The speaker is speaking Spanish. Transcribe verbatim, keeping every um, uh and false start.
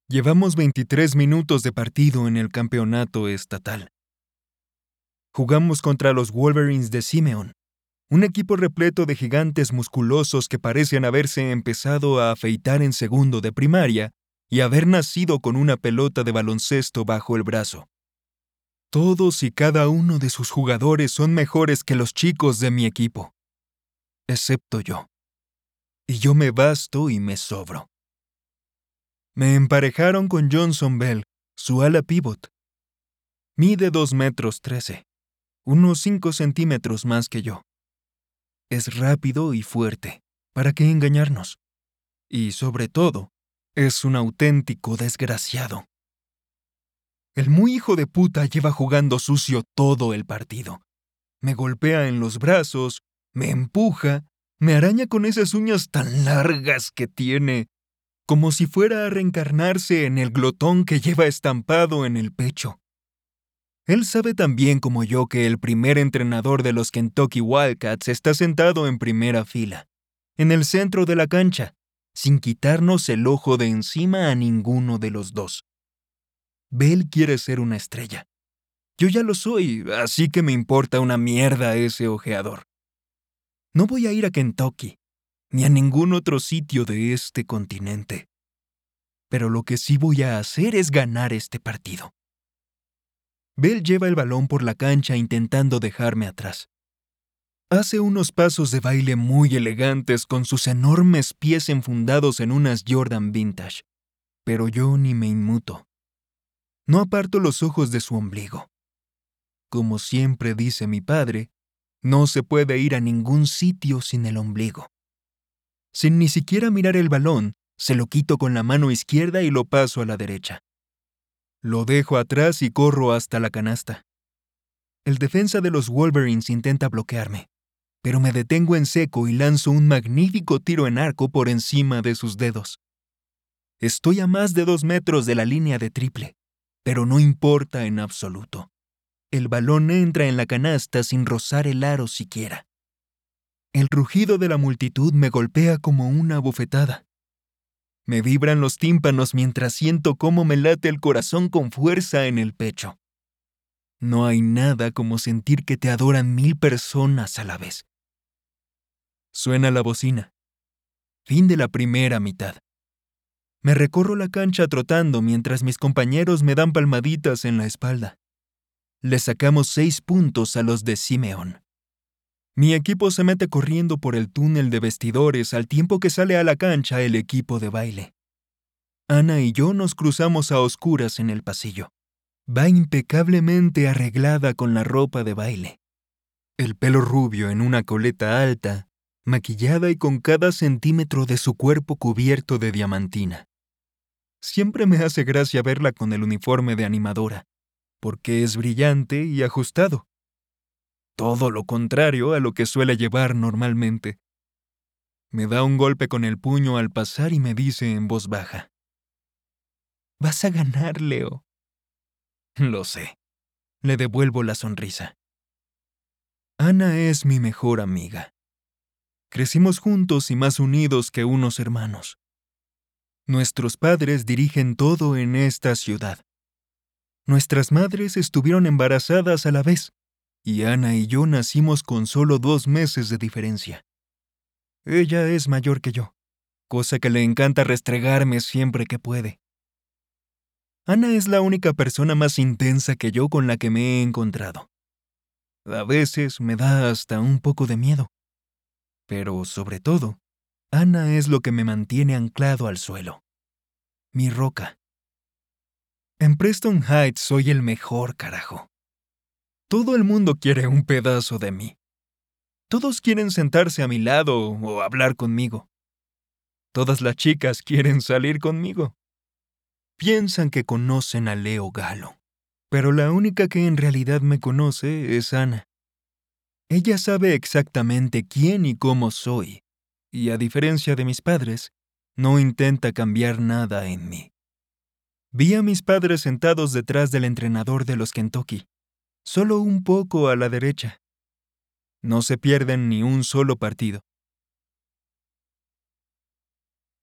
Llevamos veintitrés minutos de partido en el campeonato estatal. Jugamos contra los Wolverines de Simeon, un equipo repleto de gigantes musculosos que parecen haberse empezado a afeitar en segundo de primaria y haber nacido con una pelota de baloncesto bajo el brazo. Todos y cada uno de sus jugadores son mejores que los chicos de mi equipo, excepto yo. Y yo me basto y me sobro. Me emparejaron con Johnson Bell, su ala pívot. Mide dos metros trece, unos cinco centímetros más que yo. Es rápido y fuerte, ¿para qué engañarnos? Y sobre todo, es un auténtico desgraciado. El muy hijo de puta lleva jugando sucio todo el partido. Me golpea en los brazos, me empuja, me araña con esas uñas tan largas que tiene, como si fuera a reencarnarse en el glotón que lleva estampado en el pecho. Él sabe tan bien como yo que el primer entrenador de los Kentucky Wildcats está sentado en primera fila, en el centro de la cancha, sin quitarnos el ojo de encima a ninguno de los dos. Bell quiere ser una estrella. Yo ya lo soy, así que me importa una mierda ese ojeador. No voy a ir a Kentucky, ni a ningún otro sitio de este continente. Pero lo que sí voy a hacer es ganar este partido. Bell lleva el balón por la cancha intentando dejarme atrás. Hace unos pasos de baile muy elegantes con sus enormes pies enfundados en unas Jordan Vintage, pero yo ni me inmuto. No aparto los ojos de su ombligo. Como siempre dice mi padre, no se puede ir a ningún sitio sin el ombligo. Sin ni siquiera mirar el balón, se lo quito con la mano izquierda y lo paso a la derecha. Lo dejo atrás y corro hasta la canasta. El defensa de los Wolverines intenta bloquearme, pero me detengo en seco y lanzo un magnífico tiro en arco por encima de sus dedos. Estoy a más de dos metros de la línea de triple, pero no importa en absoluto. El balón entra en la canasta sin rozar el aro siquiera. El rugido de la multitud me golpea como una bofetada. Me vibran los tímpanos mientras siento cómo me late el corazón con fuerza en el pecho. No hay nada como sentir que te adoran mil personas a la vez. Suena la bocina. Fin de la primera mitad. Me recorro la cancha trotando mientras mis compañeros me dan palmaditas en la espalda. Le sacamos seis puntos a los de Simeon. Mi equipo se mete corriendo por el túnel de vestidores al tiempo que sale a la cancha el equipo de baile. Ana y yo nos cruzamos a oscuras en el pasillo. Va impecablemente arreglada con la ropa de baile. El pelo rubio en una coleta alta, maquillada y con cada centímetro de su cuerpo cubierto de diamantina. Siempre me hace gracia verla con el uniforme de animadora, porque es brillante y ajustado. Todo lo contrario a lo que suele llevar normalmente. Me da un golpe con el puño al pasar y me dice en voz baja: «Vas a ganar, Leo». Lo sé. Le devuelvo la sonrisa. Ana es mi mejor amiga. Crecimos juntos y más unidos que unos hermanos. Nuestros padres dirigen todo en esta ciudad. Nuestras madres estuvieron embarazadas a la vez, y Ana y yo nacimos con solo dos meses de diferencia. Ella es mayor que yo, cosa que le encanta restregarme siempre que puede. Ana es la única persona más intensa que yo con la que me he encontrado. A veces me da hasta un poco de miedo. Pero, sobre todo, Ana es lo que me mantiene anclado al suelo. Mi roca. En Preston Heights soy el mejor, carajo. Todo el mundo quiere un pedazo de mí. Todos quieren sentarse a mi lado o hablar conmigo. Todas las chicas quieren salir conmigo. Piensan que conocen a Leo Galo, pero la única que en realidad me conoce es Ana. Ella sabe exactamente quién y cómo soy, y a diferencia de mis padres, no intenta cambiar nada en mí. Vi a mis padres sentados detrás del entrenador de los Kentucky, solo un poco a la derecha. No se pierden ni un solo partido.